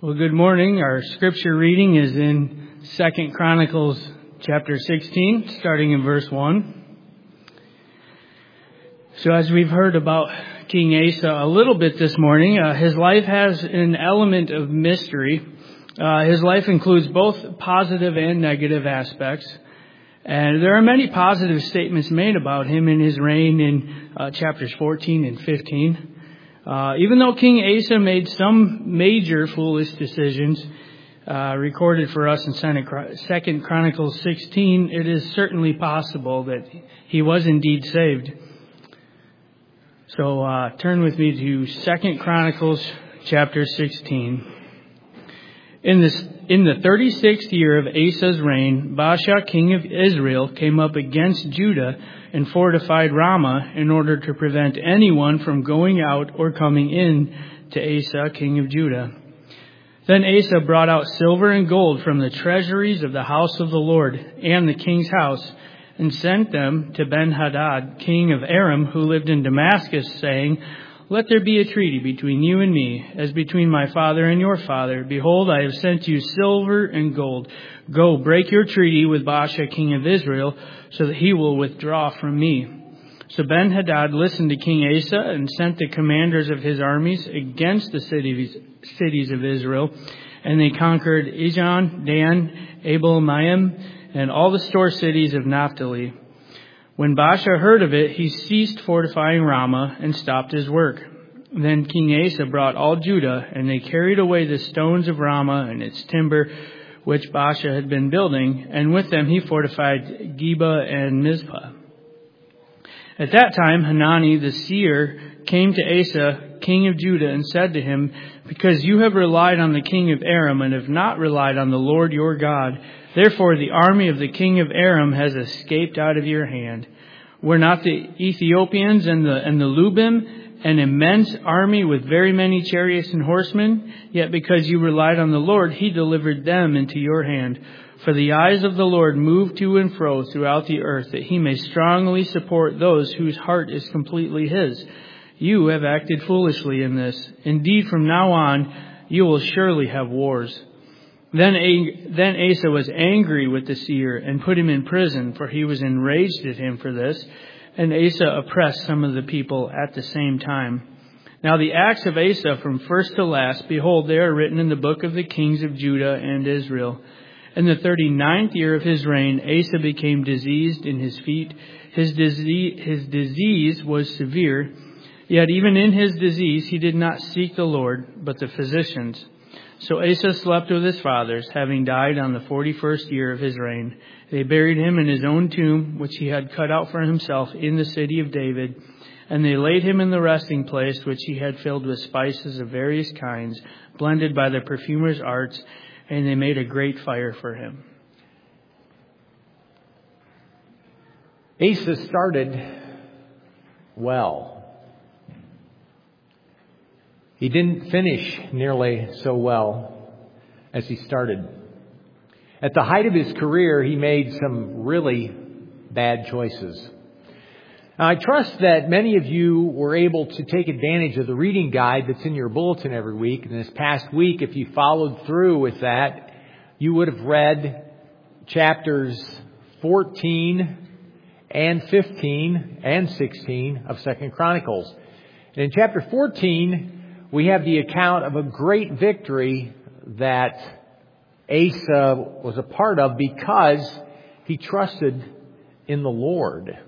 Well, good morning. Our scripture reading is in 2 Chronicles chapter 16, starting in verse 1. So as we've heard about King Asa a little bit this morning, his life has an element of mystery. His life includes both positive and negative aspects. And there are many positive statements made about him in his reign in chapters 14 and 15. Even though King Asa made some major foolish decisions recorded for us in 2 Chronicles 16, it is certainly possible that he was indeed saved. So turn with me to 2 Chronicles chapter 16. In the 36th year of Asa's reign, Baasha, king of Israel, came up against Judah and fortified Ramah in order to prevent anyone from going out or coming in to Asa, king of Judah. Then Asa brought out silver and gold from the treasuries of the house of the Lord and the king's house, and sent them to Ben-Hadad, king of Aram, who lived in Damascus, saying, "Let there be a treaty between you and me, as between my father and your father. Behold, I have sent you silver and gold. Go, break your treaty with Baasha, king of Israel, so that he will withdraw from me." So Ben-Hadad listened to King Asa and sent the commanders of his armies against the cities of Israel. And they conquered Ijon, Dan, Abel-Maim, and all the store cities of Naphtali. When Baasha heard of it, he ceased fortifying Ramah and stopped his work. Then King Asa brought all Judah, and they carried away the stones of Ramah and its timber, which Baasha had been building, and with them he fortified Geba and Mizpah. At that time, Hanani the seer came to Asa, king of Judah, and said to him, "Because you have relied on the king of Aram and have not relied on the Lord your God, therefore the army of the king of Aram has escaped out of your hand. Were not the Ethiopians and the Lubim an immense army with very many chariots and horsemen? Yet because you relied on the Lord, he delivered them into your hand. For the eyes of the Lord move to and fro throughout the earth, that he may strongly support those whose heart is completely his. You have acted foolishly in this. Indeed, from now on, you will surely have wars." Then Asa was angry with the seer and put him in prison, for he was enraged at him for this. And Asa oppressed some of the people at the same time. Now the acts of Asa from first to last, behold, they are written in the book of the kings of Judah and Israel. In the 39th year of his reign, Asa became diseased in his feet. His disease was severe. Yet even in his disease, he did not seek the Lord, but the physicians. So Asa slept with his fathers, having died on the 41st year of his reign. They buried him in his own tomb, which he had cut out for himself in the city of David. And they laid him in the resting place, which he had filled with spices of various kinds, blended by the perfumer's arts, and they made a great fire for him. Asa started well. He didn't finish nearly so well as he started. At the height of his career, he made some really bad choices. Now, I trust that many of you were able to take advantage of the reading guide that's in your bulletin every week. And this past week, if you followed through with that, you would have read chapters 14 and 15 and 16 of 2 Chronicles. And in chapter 14, we have the account of a great victory that Asa was a part of because he trusted in the Lord.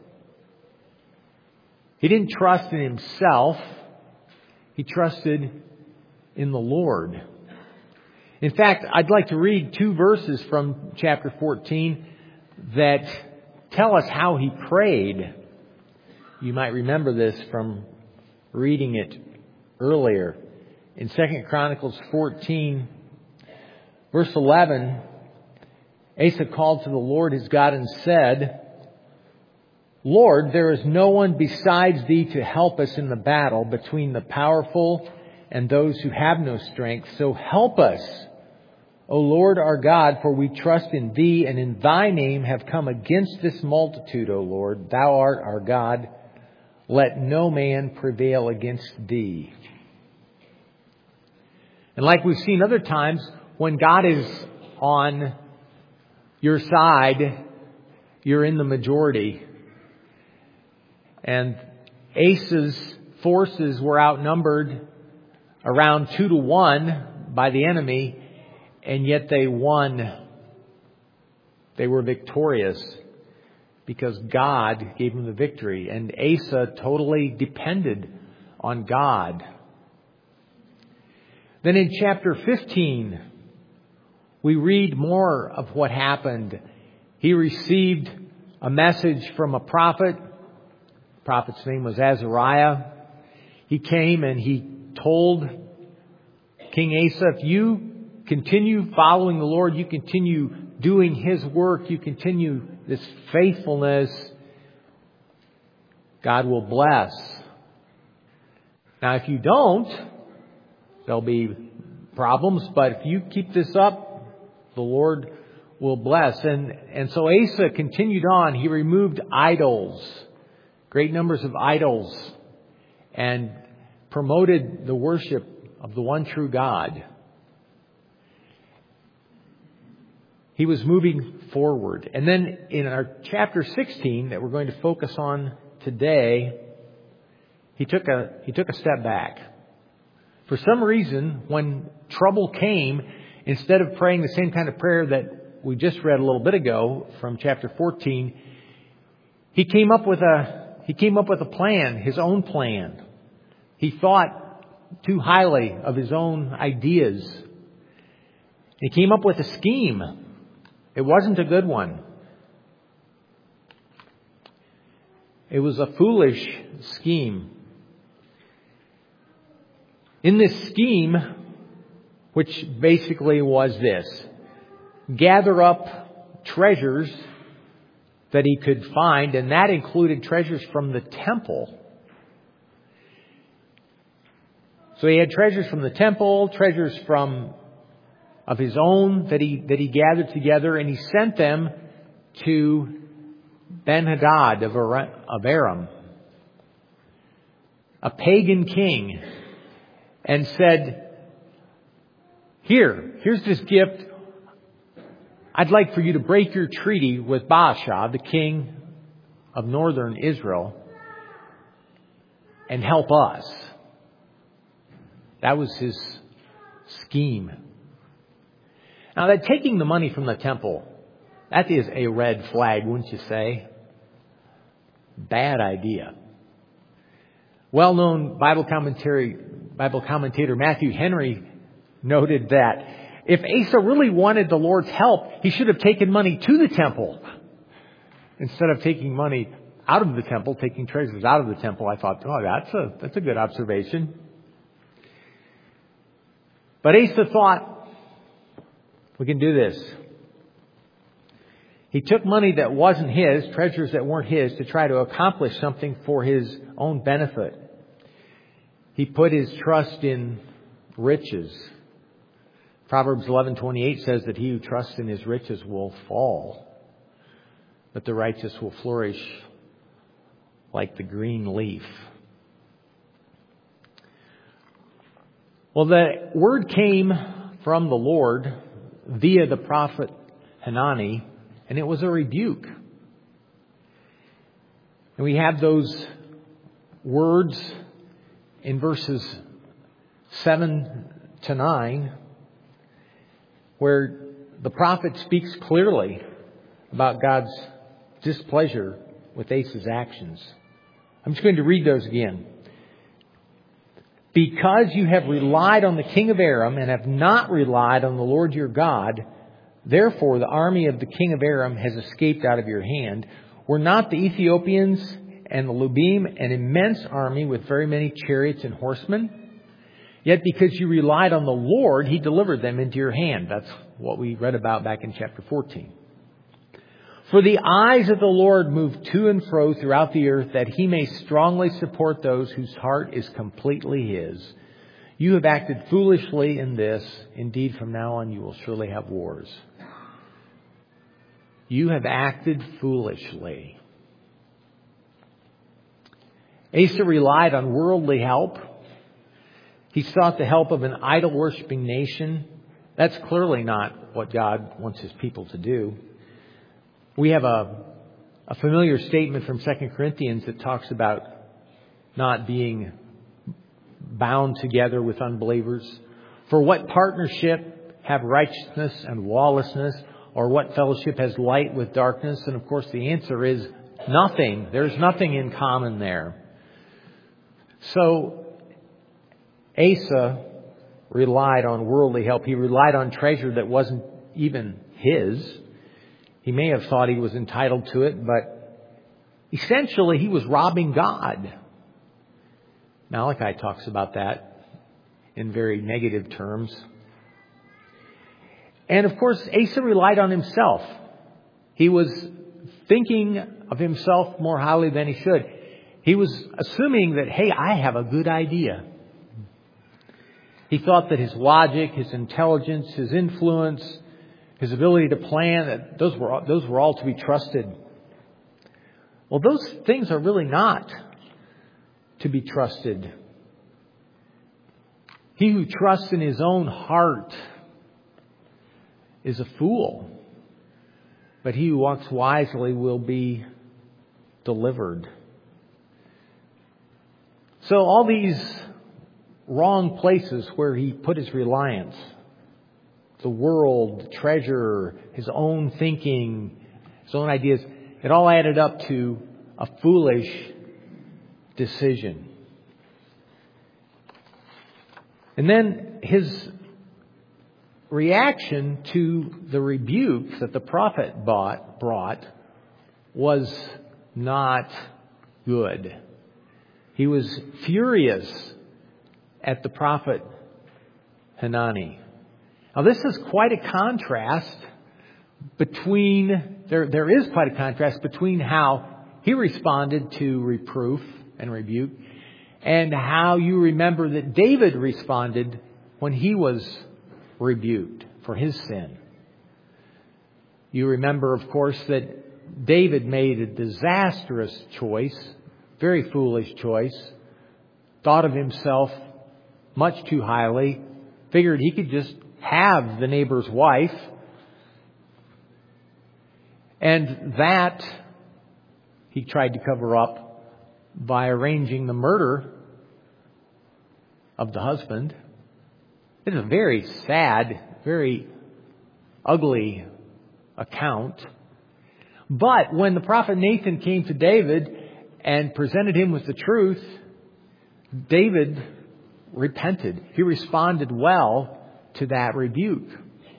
He didn't trust in himself. He trusted in the Lord. In fact, I'd like to read 2 verses from chapter 14 that tell us how he prayed. You might remember this from reading it earlier. In 2 Chronicles 14, verse 11, Asa called to the Lord his God and said, "Lord, there is no one besides thee to help us in the battle between the powerful and those who have no strength. So help us, O Lord our God, for we trust in thee, and in thy name have come against this multitude, O Lord. Thou art our God. Let no man prevail against thee." And like we've seen other times, when God is on your side, you're in the majority. And Asa's forces were outnumbered around 2-1 by the enemy, and yet they won. They were victorious because God gave them the victory. And Asa totally depended on God. Then in chapter 15, we read more of what happened. He received a message from a prophet. The prophet's name was Azariah. He came and he told King Asa, if you continue following the Lord, you continue doing His work, you continue this faithfulness, God will bless. Now, if you don't, there'll be problems, but if you keep this up, the Lord will bless. And so Asa continued on. He removed idols, great numbers of idols, and promoted the worship of the one true God. He was moving forward. And then in our chapter 16 that we're going to focus on today, he took a step back. For some reason, when trouble came, instead of praying the same kind of prayer that we just read a little bit ago from chapter 14, he came up with a plan, his own plan. He thought too highly of his own ideas. He came up with a scheme. It wasn't a good one. It was a foolish scheme. In this scheme, which basically was this: gather up treasures that he could find, and that included treasures from the temple. So he had treasures from the temple, treasures of his own that he gathered together, and he sent them to Ben-Hadad of Aram, a pagan king, and said, here's this gift. I'd like for you to break your treaty with Baasha, the king of northern Israel, and help us. That was his scheme. Now, that taking the money from the temple, that is a red flag, wouldn't you say? Bad idea. Well-known Bible commentator Matthew Henry noted that if Asa really wanted the Lord's help, he should have taken money to the temple instead of taking money out of the temple, taking treasures out of the temple. I thought, that's a good observation. But Asa thought, we can do this. He took money that wasn't his, treasures that weren't his, to try to accomplish something for his own benefit. He put his trust in riches. Proverbs 11:28 says that he who trusts in his riches will fall, but the righteous will flourish like the green leaf. Well, the word came from the Lord via the prophet Hanani, and it was a rebuke. And we have those words in verses 7 to 9, where the prophet speaks clearly about God's displeasure with Asa's actions. I'm just going to read those again. Because you have relied on the king of Aram and have not relied on the Lord your God, therefore the army of the king of Aram has escaped out of your hand. Were not the Ethiopians and the Lubim an immense army with very many chariots and horsemen? Yet because you relied on the Lord, He delivered them into your hand. That's what we read about back in chapter 14. For the eyes of the Lord move to and fro throughout the earth, that He may strongly support those whose heart is completely His. You have acted foolishly in this. Indeed, from now on you will surely have wars. You have acted foolishly. Asa relied on worldly help. He sought the help of an idol-worshiping nation. That's clearly not what God wants His people to do. We have a familiar statement from 2 Corinthians that talks about not being bound together with unbelievers. For what partnership have righteousness and lawlessness? Or what fellowship has light with darkness? And of course the answer is nothing. There's nothing in common there. So Asa relied on worldly help. He relied on treasure that wasn't even his. He may have thought he was entitled to it, but essentially he was robbing God. Malachi talks about that in very negative terms. And of course, Asa relied on himself. He was thinking of himself more highly than he should. He was assuming that, hey, I have a good idea. He thought that his logic, his intelligence, his influence, his ability to plan, that those were all to be trusted. Well, those things are really not to be trusted. He who trusts in his own heart is a fool, but he who walks wisely will be delivered. So all these wrong places where he put his reliance, the world, treasure, his own thinking, his own ideas, it all added up to a foolish decision. And then his reaction to the rebuke that the prophet brought was not good. He was furious at the prophet Hanani. Now this is quite a contrast between, there is quite a contrast between how he responded to reproof and rebuke and how you remember that David responded when he was rebuked for his sin. You remember, of course, that David made a disastrous choice, very foolish choice, thought of himself much too highly, figured he could just have the neighbor's wife, and that he tried to cover up by arranging the murder of the husband. It is a very sad, very ugly account. But when the prophet Nathan came to David and presented him with the truth, David repented. He responded well to that rebuke.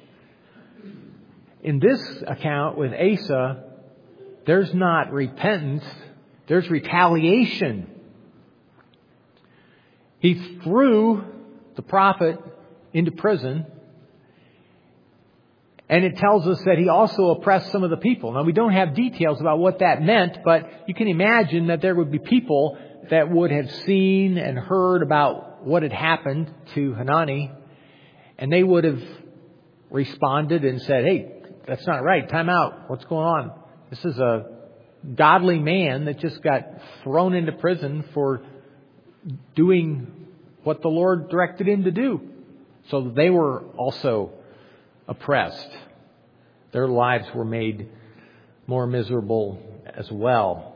In this account with Asa, there's not repentance, there's retaliation. He threw the prophet into prison, and it tells us that he also oppressed some of the people. Now, we don't have details about what that meant, but you can imagine that there would be people that would have seen and heard about what had happened to Hanani, and they would have responded and said, hey, that's not right. Time out. What's going on? This is a godly man that just got thrown into prison for doing what the Lord directed him to do. So they were also oppressed. Their lives were made more miserable as well.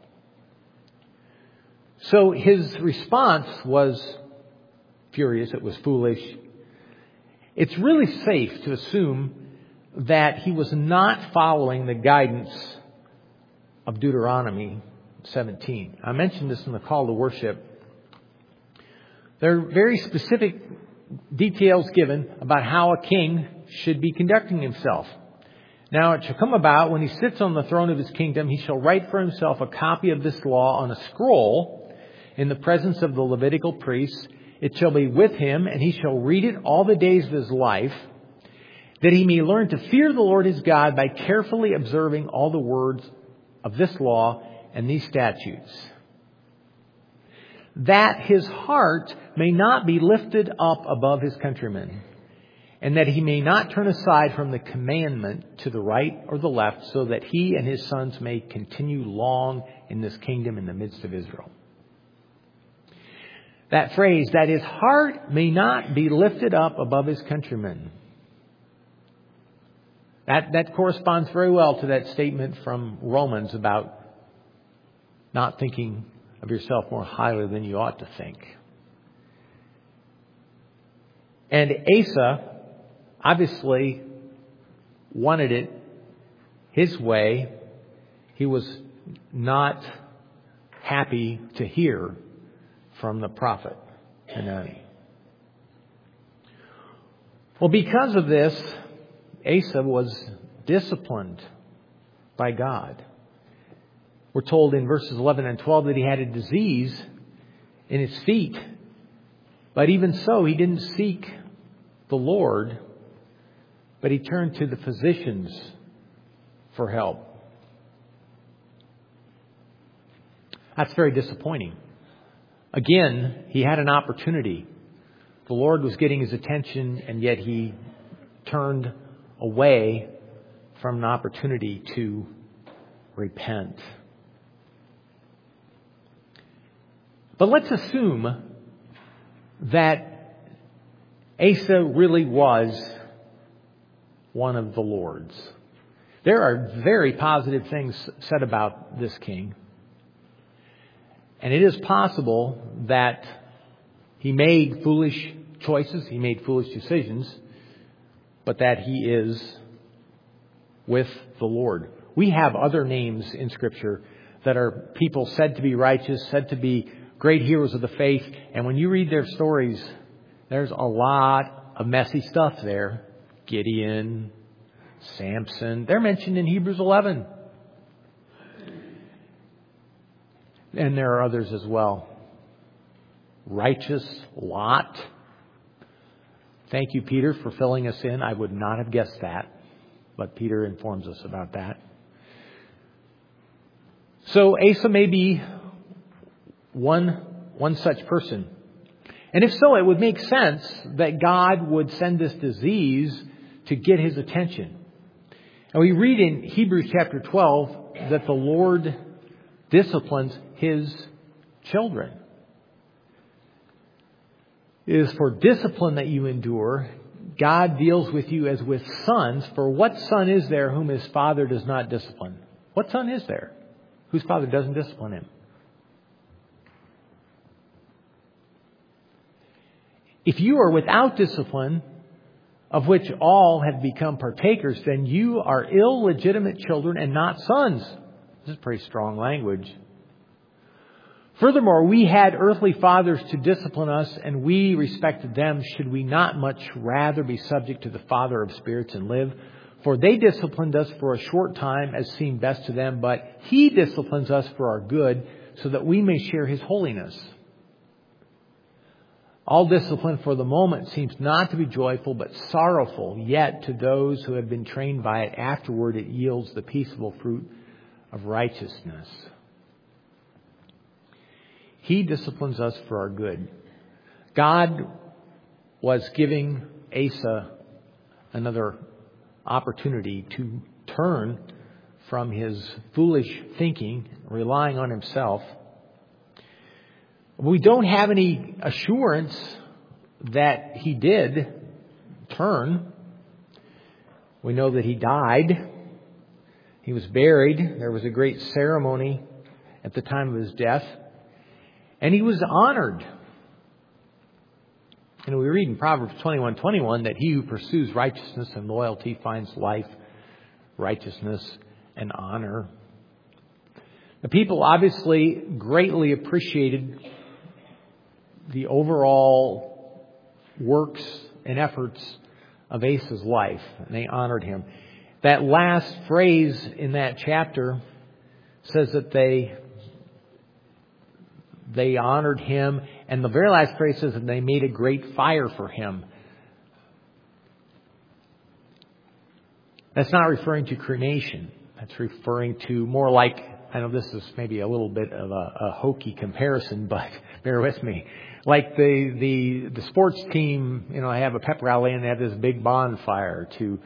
So his response was furious. It was foolish. It's really safe to assume that he was not following the guidance of Deuteronomy 17. I mentioned this in the call to worship. There are very specific details given about how a king should be conducting himself. Now it shall come about when he sits on the throne of his kingdom, he shall write for himself a copy of this law on a scroll in the presence of the Levitical priests. It shall be with him, and he shall read it all the days of his life, that he may learn to fear the Lord his God by carefully observing all the words of this law and these statutes, that his heart may not be lifted up above his countrymen, and that he may not turn aside from the commandment to the right or the left, so that he and his sons may continue long in this kingdom in the midst of Israel. that phrase, that his heart may not be lifted up above his countrymen. That corresponds very well to that statement from Romans about not thinking of yourself more highly than you ought to think. And Asa obviously wanted it his way. He was not happy to hear from the prophet Hanani. Well, because of this, Asa was disciplined by God. We're told in verses 11 and 12 that he had a disease in his feet. But even so, he didn't seek the Lord, but he turned to the physicians for help. That's very disappointing. Again, he had an opportunity. The Lord was getting his attention, and yet he turned away from an opportunity to repent. But let's assume that Asa really was one of the Lord's. There are very positive things said about this king. And it is possible that he made foolish choices, he made foolish decisions, but that he is with the Lord. We have other names in Scripture that are people said to be righteous, said to be great heroes of the faith. And when you read their stories, there's a lot of messy stuff there. Gideon, Samson, they're mentioned in Hebrews 11. And there are others as well. Righteous Lot. Thank you, Peter, for filling us in. I would not have guessed that, but Peter informs us about that. So Asa may be one such person. And if so, it would make sense that God would send this disease to get his attention. And we read in Hebrews chapter 12 that the Lord disciplines his children. It is for discipline that you endure. God deals with you as with sons. For what son is there whom his father does not discipline? What son is there whose father doesn't discipline him? If you are without discipline, of which all have become partakers, then you are illegitimate children and not sons. This is pretty strong language. Furthermore, we had earthly fathers to discipline us, and we respected them. Should we not much rather be subject to the Father of spirits and live? For they disciplined us for a short time as seemed best to them, but He disciplines us for our good, so that we may share His holiness. All discipline for the moment seems not to be joyful, but sorrowful. Yet to those who have been trained by it, afterward it yields the peaceable fruit of righteousness. He disciplines us for our good. God was giving Asa another opportunity to turn from his foolish thinking, relying on himself. We don't have any assurance that he did turn. We know that he died. He was buried. There was a great ceremony at the time of his death. And he was honored. And we read in Proverbs 21:21 that he who pursues righteousness and loyalty finds life, righteousness, and honor. The people obviously greatly appreciated the overall works and efforts of Asa's life, and they honored him. That last phrase in that chapter says that they honored him, and the very last phrase says that they made a great fire for him. That's not referring to cremation. That's referring to more like, I know this is maybe a little bit of a hokey comparison, but bear with me. Like the sports team, they have a pep rally and they have this big bonfire to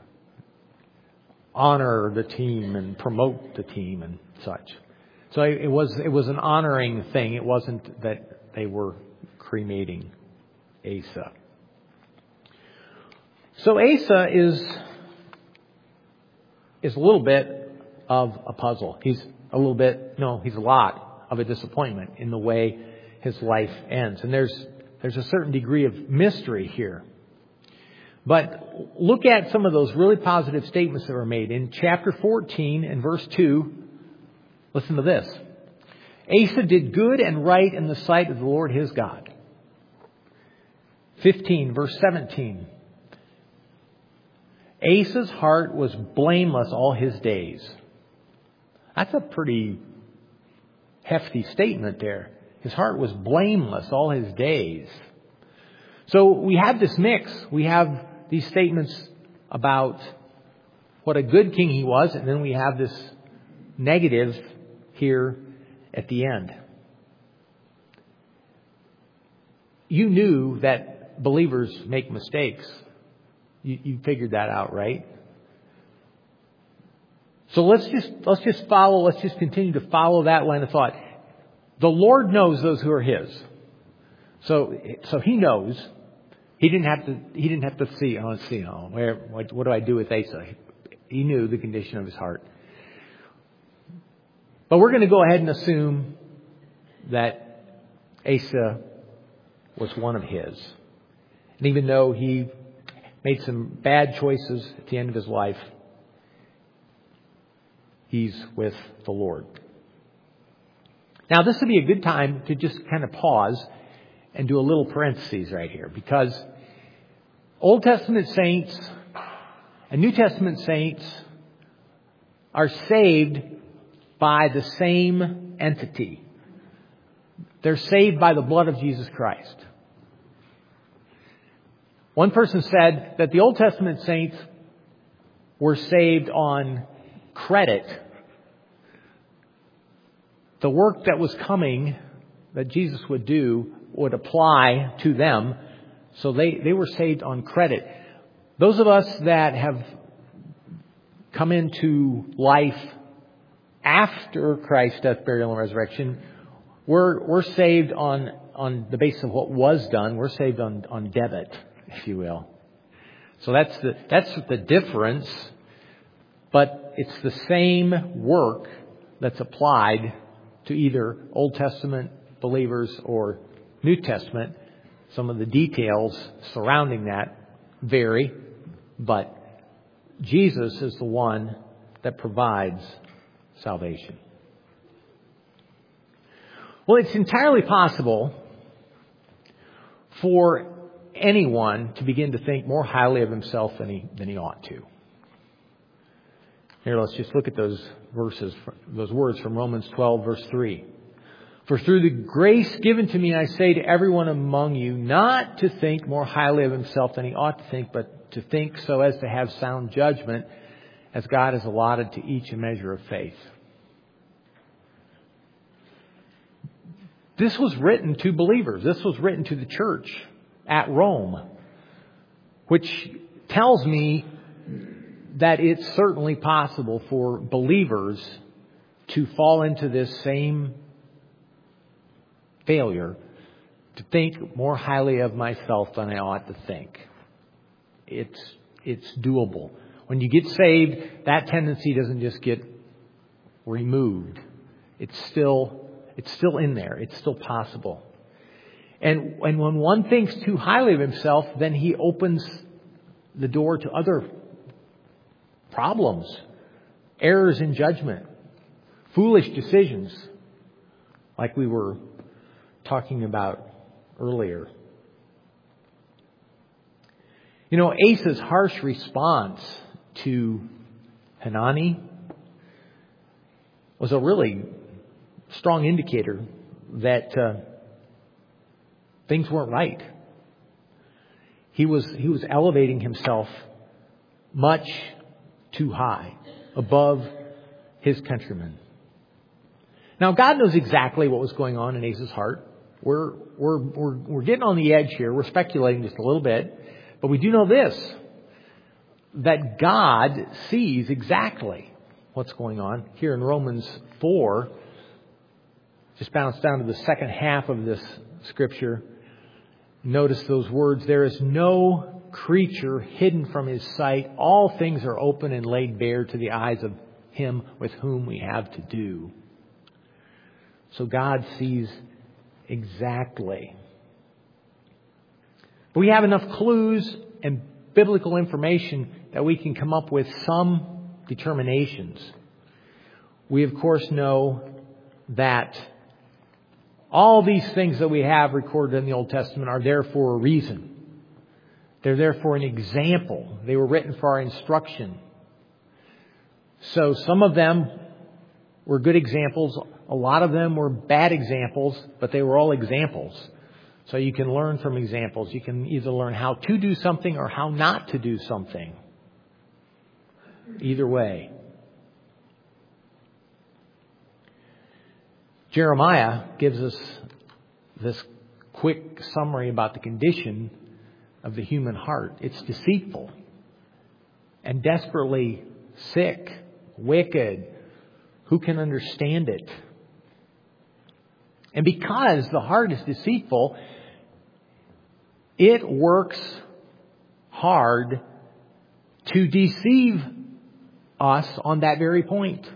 honor the team and promote the team and such. So it was an honoring thing. It wasn't that they were cremating Asa. So Asa is a little bit of a puzzle. He's a lot of a disappointment in the way his life ends. And there's a certain degree of mystery here. But look at some of those really positive statements that were made. In chapter 14 and verse 2, listen to this. Asa did good and right in the sight of the Lord his God. 15, verse 17. Asa's heart was blameless all his days. That's a pretty hefty statement there. His heart was blameless all his days. So we have this mix. We have these statements about what a good king he was, and then we have this negative here at the end. You knew that believers make mistakes. You figured that out, right? So let's just continue to follow that line of thought. The Lord knows those who are His. So He knows. He didn't have to see. What do I do with Asa? He knew the condition of his heart. But we're going to go ahead and assume that Asa was one of His. And even though he made some bad choices at the end of his life, he's with the Lord. Now, this would be a good time to just kind of pause and do a little parentheses right here, because Old Testament saints and New Testament saints are saved by the same entity. They're saved by the blood of Jesus Christ. One person said that the Old Testament saints were saved on credit. The work that was coming, that Jesus would do, would apply to them. So they were saved on credit. Those of us that have come into life after Christ's death, burial, and resurrection, we're saved on the basis of what was done. We're saved on debit, if you will. So that's the difference. But it's the same work that's applied to either Old Testament believers or New Testament. Some of the details surrounding that vary, but Jesus is the one that provides salvation. Well, it's entirely possible for anyone to begin to think more highly of himself than he ought to. Here, let's just look at those words from Romans 12, verse 3. For through the grace given to me, I say to everyone among you, not to think more highly of himself than he ought to think, but to think so as to have sound judgment, as God has allotted to each a measure of faith. This was written to believers. This was written to the church at Rome, which tells me that it's certainly possible for believers to fall into this same failure, to think more highly of myself than I ought to think. It's doable. When you get saved, that tendency doesn't just get removed. It's still in there. It's still possible. And when one thinks too highly of himself, then he opens the door to other problems, errors in judgment, foolish decisions, like we were talking about earlier. You know, Asa's harsh response to Hanani was a really strong indicator that things weren't right. He was elevating himself much too high above his countrymen. Now, God knows exactly what was going on in Asa's heart. We're getting on the edge here. We're speculating just a little bit, but we do know this, that God sees exactly what's going on. Here in Romans 4, just bounce down to the second half of this scripture. Notice those words, there is no creature hidden from His sight. All things are open and laid bare to the eyes of Him with whom we have to do. So God sees exactly. We have enough clues and biblical information that we can come up with some determinations. We, of course, know that all these things that we have recorded in the Old Testament are there for a reason. They're there for an example. They were written for our instruction. So some of them were good examples. A lot of them were bad examples, but they were all examples. So you can learn from examples. You can either learn how to do something or how not to do something. Either way. Jeremiah gives us this quick summary about the condition of the human heart. It's deceitful and desperately sick, wicked. Who can understand it? And because the heart is deceitful, it works hard to deceive us on that very point.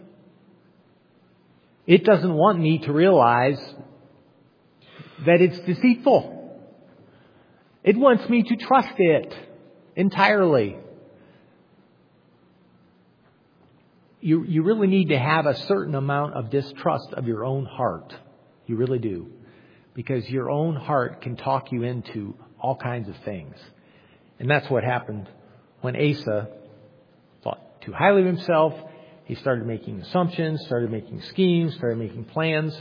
It doesn't want me to realize that it's deceitful. It wants me to trust it entirely. You really need to have a certain amount of distrust of your own heart. You really do. Because your own heart can talk you into all kinds of things. And that's what happened when Asa thought too highly of himself. He started making assumptions, started making schemes, started making plans.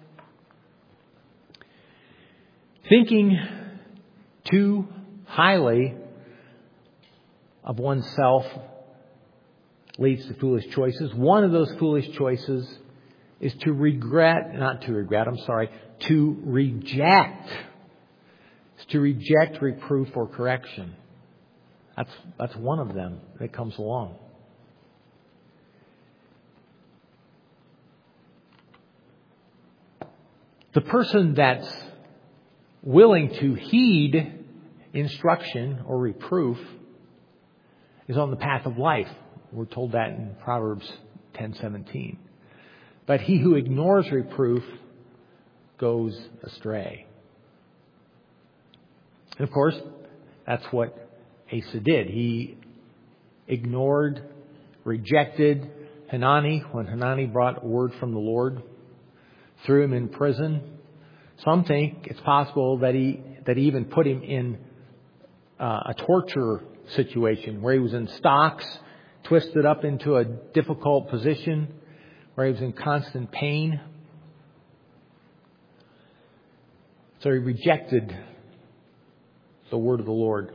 Thinking too highly of oneself leads to foolish choices. One of those foolish choices is to reject. It's to reject reproof or correction. That's one of them that comes along. The person that's willing to heed instruction or reproof is on the path of life. We're told that in Proverbs 10:17. But he who ignores reproof goes astray. And of course, that's what Asa did. He ignored, rejected Hanani when Hanani brought word from the Lord, threw him in prison. Some think it's possible that he even put him in a torture situation where he was in stocks, twisted up into a difficult position, where he was in constant pain. So he rejected the word of the Lord.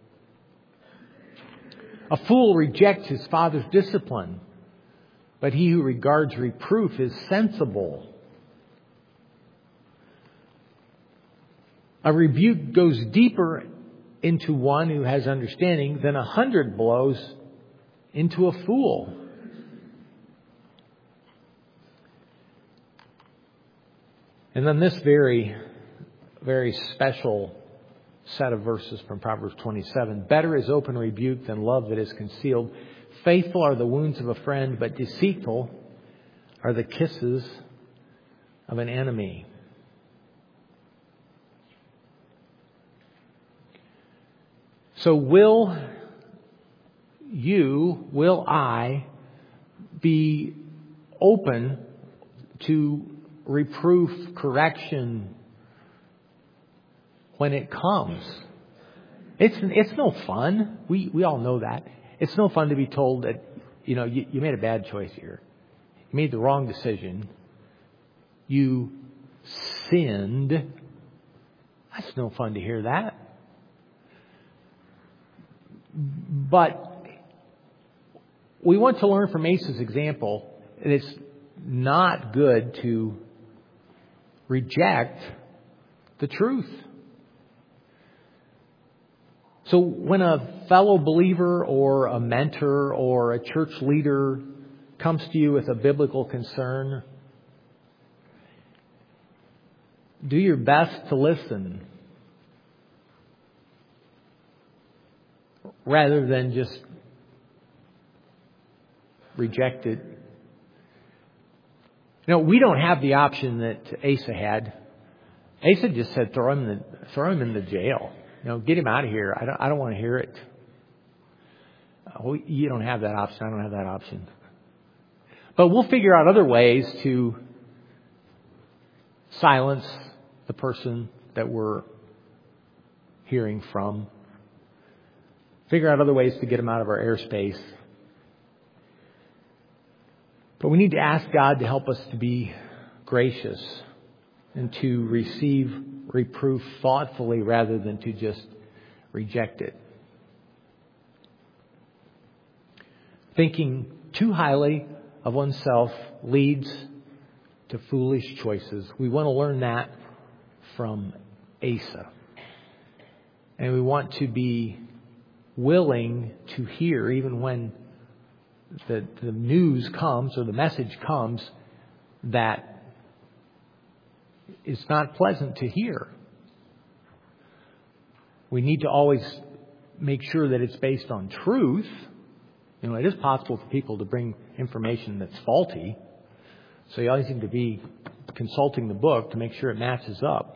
A fool rejects his father's discipline, but he who regards reproof is sensible. A rebuke goes deeper into one who has understanding than 100 blows into a fool. And then this very, very special set of verses from Proverbs 27. Better is open rebuke than love that is concealed. Faithful are the wounds of a friend, but deceitful are the kisses of an enemy. So will I be open to reproof, correction when it comes? It's no fun. We all know that. It's no fun to be told that, you made a bad choice here. You made the wrong decision. You sinned. That's no fun to hear that. But we want to learn from Asa's example. It's not good to reject the truth. So when a fellow believer or a mentor or a church leader comes to you with a biblical concern, do your best to listen. rather than just reject it. We don't have the option that Asa had. Asa just said, throw him in the jail. Get him out of here. I don't want to hear it. You don't have that option. I don't have that option. But we'll figure out other ways to silence the person that we're hearing from. Figure out other ways to get them out of our airspace. But we need to ask God to help us to be gracious and to receive reproof thoughtfully rather than to just reject it. Thinking too highly of oneself leads to foolish choices. We want to learn that from Asa. And we want to be willing to hear, even when the news comes or the message comes, that it's not pleasant to hear. We need to always make sure that it's based on truth. It is possible for people to bring information that's faulty. So you always need to be consulting the book to make sure it matches up.